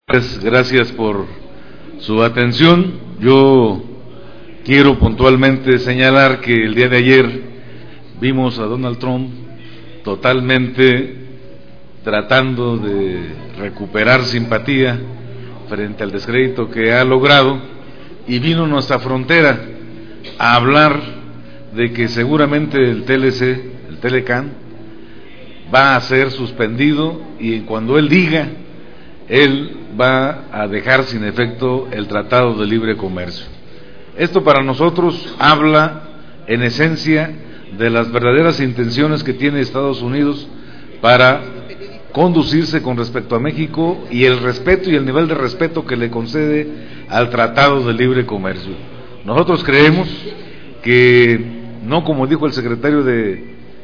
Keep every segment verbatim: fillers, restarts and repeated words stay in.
Gracias por su atención. Yo quiero puntualmente señalar que el día de ayer vimos a Donald Trump totalmente tratando de recuperar simpatía frente al descrédito que ha logrado, y vino a nuestra frontera a hablar de que seguramente el T L C, el Telecán, va a ser suspendido, y cuando él diga, él va a dejar sin efecto el Tratado de Libre Comercio. Esto para nosotros habla en esencia de las verdaderas intenciones que tiene Estados Unidos para conducirse con respecto a México, y el respeto y el nivel de respeto que le concede al Tratado de Libre Comercio. Nosotros creemos que, no como dijo el secretario de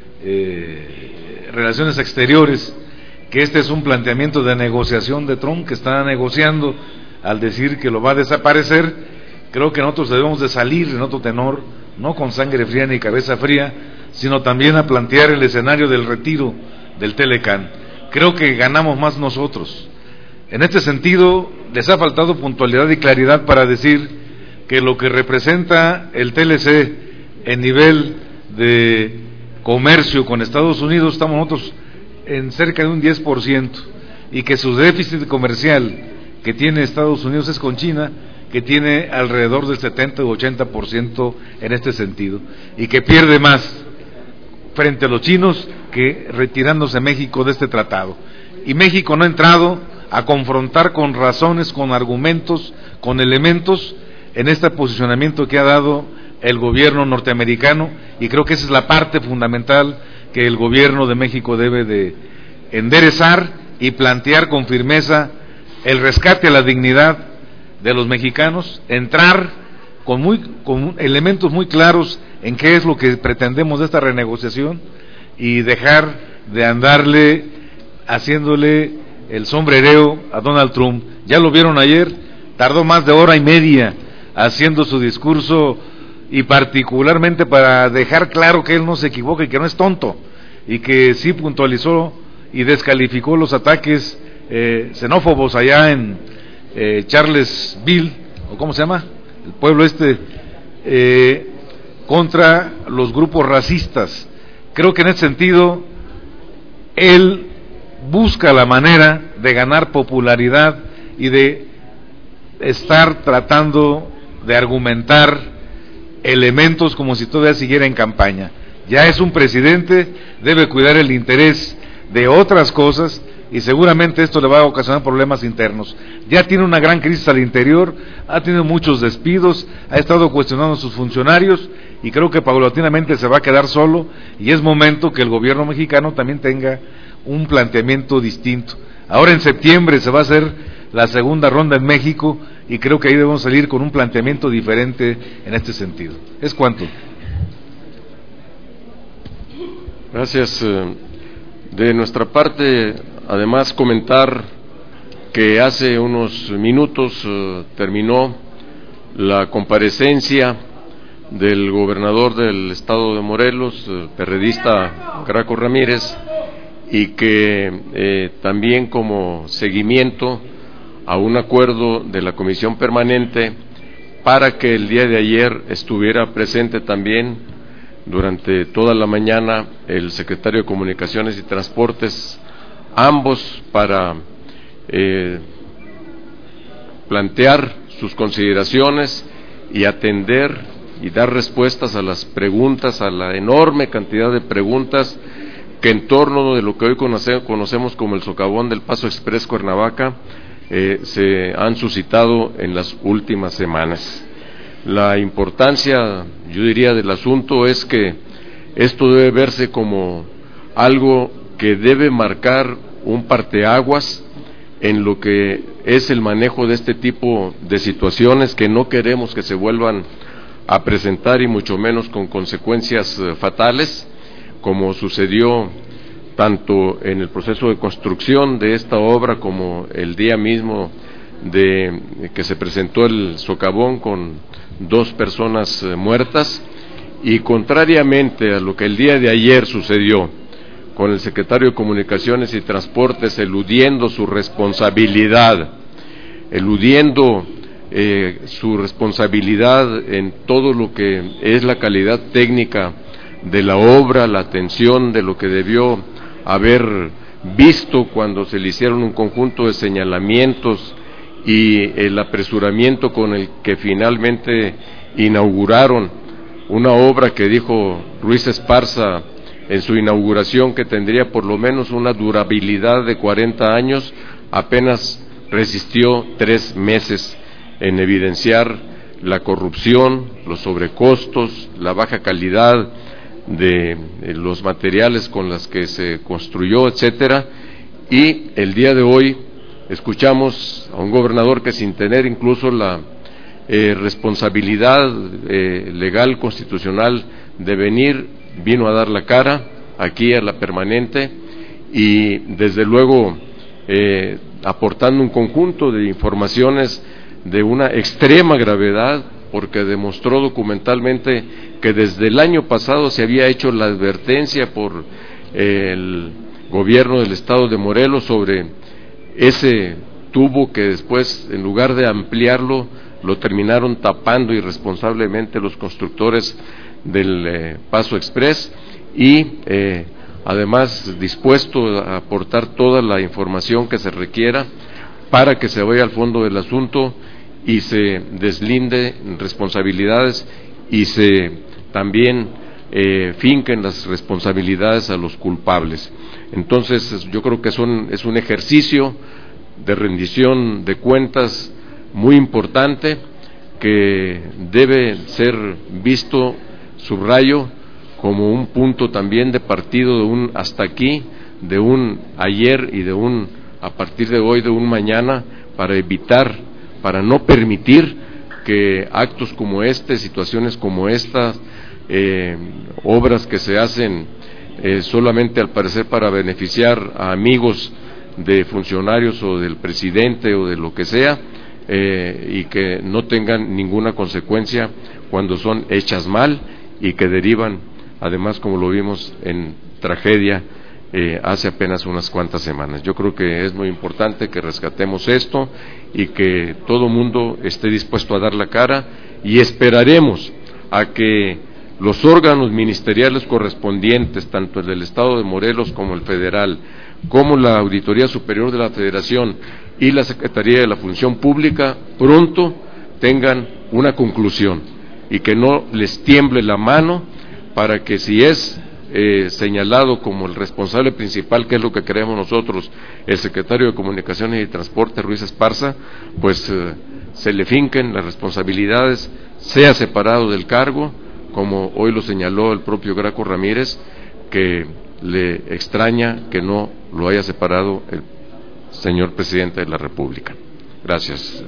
eh, Relaciones Exteriores, que este es un planteamiento de negociación de Trump, que está negociando al decir que lo va a desaparecer. Creo que nosotros debemos de salir en otro tenor, no con sangre fría ni cabeza fría, sino también a plantear el escenario del retiro del Telecán. Creo que ganamos más nosotros. En este sentido, les ha faltado puntualidad y claridad para decir que lo que representa el T L C en nivel de comercio con Estados Unidos, estamos nosotros en cerca de un diez por ciento, y que su déficit comercial que tiene Estados Unidos es con China, que tiene alrededor del setenta u ochenta por ciento en este sentido, y que pierde más frente a los chinos que retirándose México de este tratado. Y México no ha entrado a confrontar con razones, con argumentos, con elementos en este posicionamiento que ha dado el gobierno norteamericano, y creo que esa es la parte fundamental que el gobierno de México debe de enderezar y plantear con firmeza el rescate a la dignidad de los mexicanos, entrar con, muy, con elementos muy claros en qué es lo que pretendemos de esta renegociación, y dejar de andarle haciéndole el sombrereo a Donald Trump. Ya lo vieron ayer, tardó más de hora y media haciendo su discurso, y particularmente para dejar claro que él no se equivoca y que no es tonto, y que sí puntualizó y descalificó los ataques eh, xenófobos allá en eh, Charlottesville, o cómo se llama, el pueblo este, eh, contra los grupos racistas. Creo que en ese sentido él busca la manera de ganar popularidad y de estar tratando de argumentar elementos como si todavía siguiera en campaña. Ya es un presidente, debe cuidar el interés de otras cosas, y seguramente esto le va a ocasionar problemas internos. Ya tiene una gran crisis al interior, ha tenido muchos despidos, ha estado cuestionando a sus funcionarios, y creo que paulatinamente se va a quedar solo, y es momento que el gobierno mexicano también tenga un planteamiento distinto. Ahora en septiembre se va a hacer la segunda ronda en México, y creo que ahí debemos salir con un planteamiento diferente en este sentido. ¿Es cuanto? Gracias. De nuestra parte, además, comentar que hace unos minutos uh, terminó la comparecencia del gobernador del estado de Morelos, uh, perredista Graco Ramírez, y que eh, también como seguimiento a un acuerdo de la Comisión Permanente para que el día de ayer estuviera presente también durante toda la mañana el secretario de Comunicaciones y Transportes, ambos para eh, plantear sus consideraciones y atender y dar respuestas a las preguntas, a la enorme cantidad de preguntas que en torno de lo que hoy conoce, conocemos como el socavón del Paso Exprés Cuernavaca eh, se han suscitado en las últimas semanas. La importancia, yo diría, del asunto es que esto debe verse como algo que debe marcar un parteaguas en lo que es el manejo de este tipo de situaciones que no queremos que se vuelvan a presentar, y mucho menos con consecuencias eh, fatales, como sucedió tanto en el proceso de construcción de esta obra como el día mismo de que se presentó el socavón con dos personas eh, muertas, y contrariamente a lo que el día de ayer sucedió con el secretario de Comunicaciones y Transportes eludiendo su responsabilidad eludiendo eh, su responsabilidad en todo lo que es la calidad técnica de la obra, la atención de lo que debió haber visto cuando se le hicieron un conjunto de señalamientos y el apresuramiento con el que finalmente inauguraron una obra que dijo Ruiz Esparza en su inauguración que tendría por lo menos una durabilidad de cuarenta años, apenas resistió tres meses en evidenciar la corrupción, los sobrecostos, la baja calidad de los materiales con los que se construyó, etcétera. Y el día de hoy escuchamos a un gobernador que, sin tener incluso la eh, responsabilidad eh, legal constitucional de venir, vino a dar la cara aquí a la permanente y desde luego eh, aportando un conjunto de informaciones de una extrema gravedad, porque demostró documentalmente que desde el año pasado se había hecho la advertencia por eh, el gobierno del estado de Morelos sobre ese tubo que después, en lugar de ampliarlo, lo terminaron tapando irresponsablemente los constructores del eh, Paso Express y eh, además dispuesto a aportar toda la información que se requiera para que se vaya al fondo del asunto y se deslinde responsabilidades y se también eh, finquen las responsabilidades a los culpables. Entonces yo creo que son, es un ejercicio de rendición de cuentas muy importante que debe ser visto, subrayo, como un punto también de partido de un hasta aquí, de un ayer y de un a partir de hoy, de un mañana, para evitar, para no permitir que actos como este, situaciones como estas, eh, obras que se hacen eh, solamente al parecer para beneficiar a amigos de funcionarios o del presidente o de lo que sea, eh, y que no tengan ninguna consecuencia cuando son hechas mal y que derivan, además, como lo vimos en tragedia eh, hace apenas unas cuantas semanas. Yo creo que es muy importante que rescatemos esto y que todo mundo esté dispuesto a dar la cara, y esperaremos a que los órganos ministeriales correspondientes, tanto el del Estado de Morelos como el federal, como la Auditoría Superior de la Federación y la Secretaría de la Función Pública, pronto tengan una conclusión y que no les tiemble la mano para que, si es eh, señalado como el responsable principal, que es lo que creemos nosotros, el secretario de Comunicaciones y Transporte, Ruiz Esparza, pues eh, se le finquen las responsabilidades, sea separado del cargo, como hoy lo señaló el propio Graco Ramírez, que le extraña que no lo haya separado el señor presidente de la República. Gracias.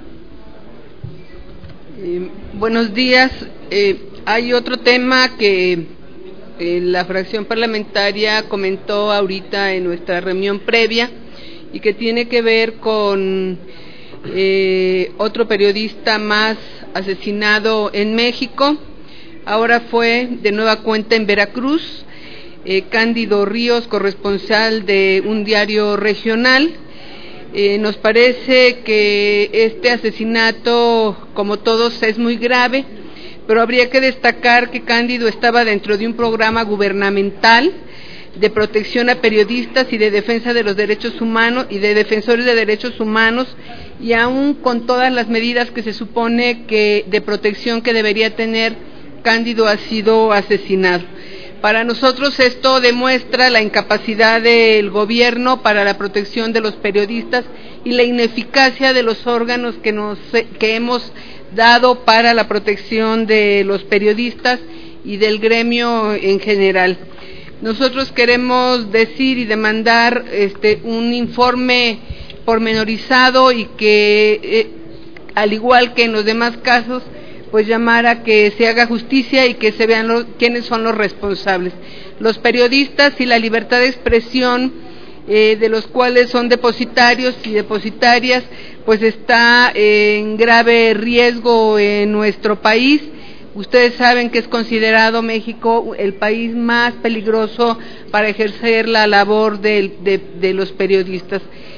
Eh, buenos días. Eh, hay otro tema que eh, la fracción parlamentaria comentó ahorita en nuestra reunión previa y que tiene que ver con eh, otro periodista más asesinado en México. Ahora fue de nueva cuenta en Veracruz. Eh, Cándido Ríos, corresponsal de un diario regional. Eh, nos parece que este asesinato, como todos, es muy grave, pero habría que destacar que Cándido estaba dentro de un programa gubernamental de protección a periodistas y de defensa de los derechos humanos y de defensores de derechos humanos, y aún con todas las medidas que se supone que de protección que debería tener, Cándido ha sido asesinado. Para nosotros esto demuestra la incapacidad del gobierno para la protección de los periodistas y la ineficacia de los órganos que nos que hemos dado para la protección de los periodistas y del gremio en general. Nosotros queremos decir y demandar este un informe pormenorizado y que eh, al igual que en los demás casos, pues llamar a que se haga justicia y que se vean los, quiénes son los responsables. Los periodistas y la libertad de expresión, eh, de los cuales son depositarios y depositarias, pues está eh, en grave riesgo en nuestro país. Ustedes saben que es considerado México el país más peligroso para ejercer la labor de, de, de los periodistas.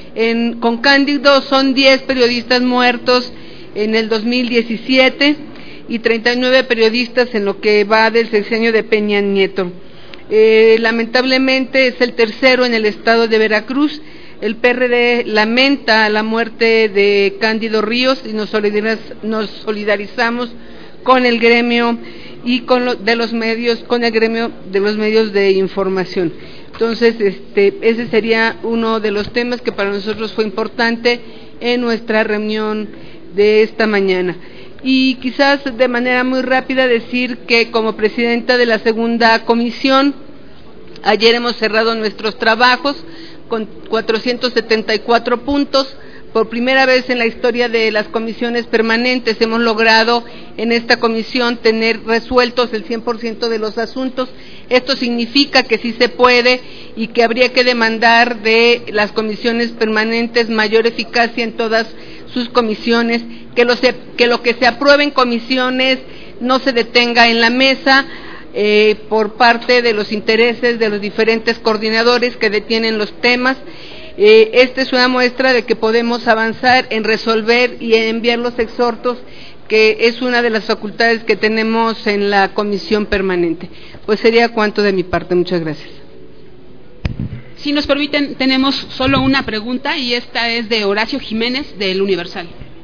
En, con Cándido son diez periodistas muertos en el dos mil diecisiete y treinta y nueve periodistas en lo que va del sexenio de Peña Nieto. Eh, lamentablemente es el tercero en el estado de Veracruz. El P R D lamenta la muerte de Cándido Ríos y nos, solidariz nos solidarizamos con el gremio y con lo, de los medios, con el gremio de los medios de información. Entonces, este, ese sería uno de los temas que para nosotros fue importante en nuestra reunión de esta mañana. Y quizás de manera muy rápida decir que como presidenta de la segunda comisión, ayer hemos cerrado nuestros trabajos con cuatrocientos setenta y cuatro puntos. Por primera vez en la historia de las comisiones permanentes hemos logrado en esta comisión tener resueltos el cien por ciento de los asuntos. Esto significa que sí se puede y que habría que demandar de las comisiones permanentes mayor eficacia en todas sus comisiones, que lo, se, que, lo que se apruebe en comisiones no se detenga en la mesa eh, por parte de los intereses de los diferentes coordinadores que detienen los temas. Eh, esta es una muestra de que podemos avanzar en resolver y en enviar los exhortos, que es una de las facultades que tenemos en la comisión permanente. Pues sería cuanto de mi parte. Muchas gracias. Si nos permiten, tenemos solo una pregunta y esta es de Horacio Jiménez del Universal.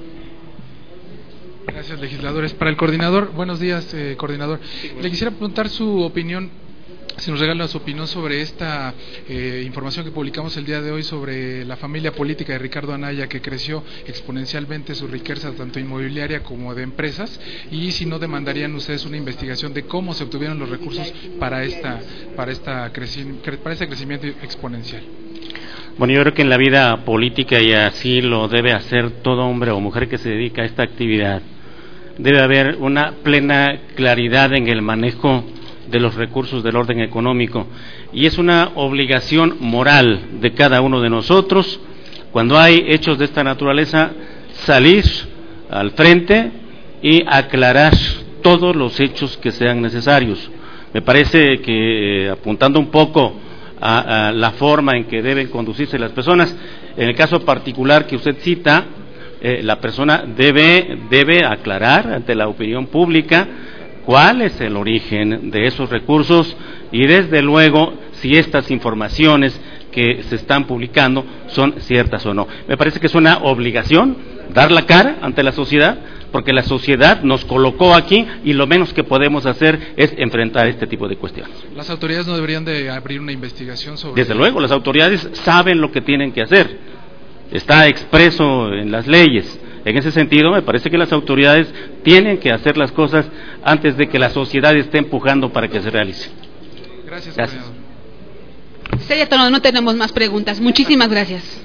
Gracias, legisladores. Para el coordinador, buenos días, eh, coordinador. Sí, bueno. Le quisiera preguntar su opinión, si nos regala su opinión sobre esta eh, información que publicamos el día de hoy sobre la familia política de Ricardo Anaya, que creció exponencialmente su riqueza tanto inmobiliaria como de empresas, y si no demandarían ustedes una investigación de cómo se obtuvieron los recursos para esta para esta creci para este crecimiento exponencial. Bueno, yo creo que en la vida política, y así lo debe hacer todo hombre o mujer que se dedica a esta actividad, debe haber una plena claridad en el manejo de los recursos del orden económico, y es una obligación moral de cada uno de nosotros, cuando hay hechos de esta naturaleza, salir al frente y aclarar todos los hechos que sean necesarios. Me parece que, eh, apuntando un poco a, a la forma en que deben conducirse las personas, en el caso particular que usted cita, eh, la persona debe, debe aclarar ante la opinión pública cuál es el origen de esos recursos y desde luego si estas informaciones que se están publicando son ciertas o no. Me parece que es una obligación dar la cara ante la sociedad, porque la sociedad nos colocó aquí y lo menos que podemos hacer es enfrentar este tipo de cuestiones. ¿Las autoridades no deberían de abrir una investigación sobre...? Desde luego, las autoridades saben lo que tienen que hacer, está expreso en las leyes. En ese sentido, me parece que las autoridades tienen que hacer las cosas antes de que la sociedad esté empujando para que se realice. Gracias, gracias. Sería todo, no tenemos más preguntas. Muchísimas gracias.